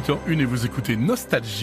18h01 et vous écoutez Nostalgie.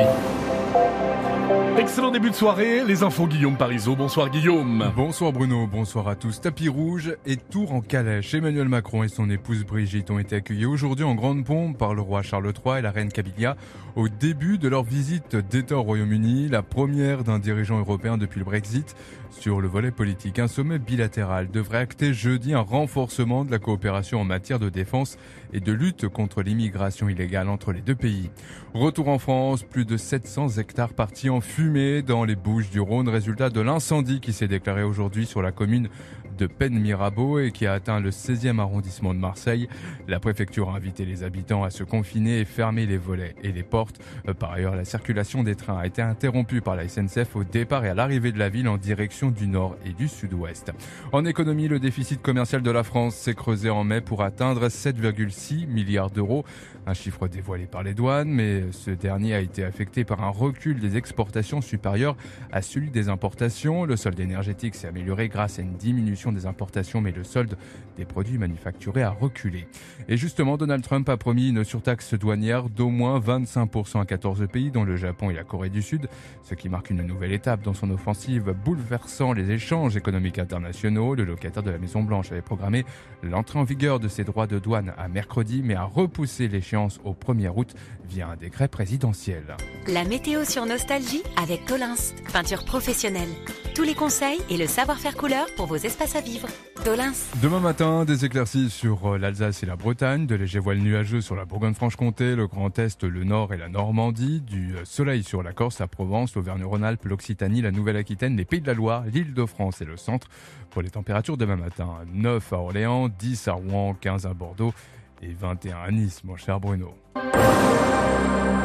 Excellent début de soirée, les infos Guillaume Parisot. Bonsoir Guillaume. Bonsoir Bruno, bonsoir à tous. Tapis rouge et tour en calèche. Emmanuel Macron et son épouse Brigitte ont été accueillis aujourd'hui en grande pompe par le roi Charles III et la reine Camilla au début de leur visite d'État au Royaume-Uni, la première d'un dirigeant européen depuis le Brexit. Sur le volet politique, un sommet bilatéral devrait acter jeudi un renforcement de la coopération en matière de défense et de lutte contre l'immigration illégale entre les deux pays. Retour en France, plus de 700 hectares partis en fumée dans les Bouches-du-Rhône, résultat de l'incendie qui s'est déclaré aujourd'hui sur la commune de Pennes-Mirabeau et qui a atteint le 16e arrondissement de Marseille. La préfecture a invité les habitants à se confiner et fermer les volets et les portes. Par ailleurs, la circulation des trains a été interrompue par la SNCF au départ et à l'arrivée de la ville en direction du nord et du sud-ouest. En économie, le déficit commercial de la France s'est creusé en mai pour atteindre 7,6 milliards d'euros. Un chiffre dévoilé par les douanes, mais ce dernier a été affecté par un recul des exportations supérieur à celui des importations. Le solde énergétique s'est amélioré grâce à une diminution des importations, mais le solde des produits manufacturés a reculé. Et justement, Donald Trump a promis une surtaxe douanière d'au moins 25% à 14 pays, dont le Japon et la Corée du Sud, ce qui marque une nouvelle étape dans son offensive bouleversant les échanges économiques internationaux. Le locataire de la Maison-Blanche avait programmé l'entrée en vigueur de ses droits de douane à mercredi, mais a repoussé l'échéance au 1er août via un décret présidentiel. La météo sur Nostalgie avec Tolins, peinture professionnelle. Tous les conseils et le savoir-faire couleur pour vos espaces à vivre. Tolins. Demain matin, des éclaircies sur l'Alsace et la Bretagne, de légers voiles nuageux sur la Bourgogne-Franche-Comté, le Grand Est, le Nord et la Normandie, du soleil sur la Corse, la Provence, l'Auvergne-Rhône-Alpes, l'Occitanie, la Nouvelle-Aquitaine, les Pays de la Loire, l'Île-de-France et le centre. Pour les températures demain matin, 9 à Orléans, 10 à Rouen, 15 à Bordeaux et 21 à Nice, mon cher Bruno.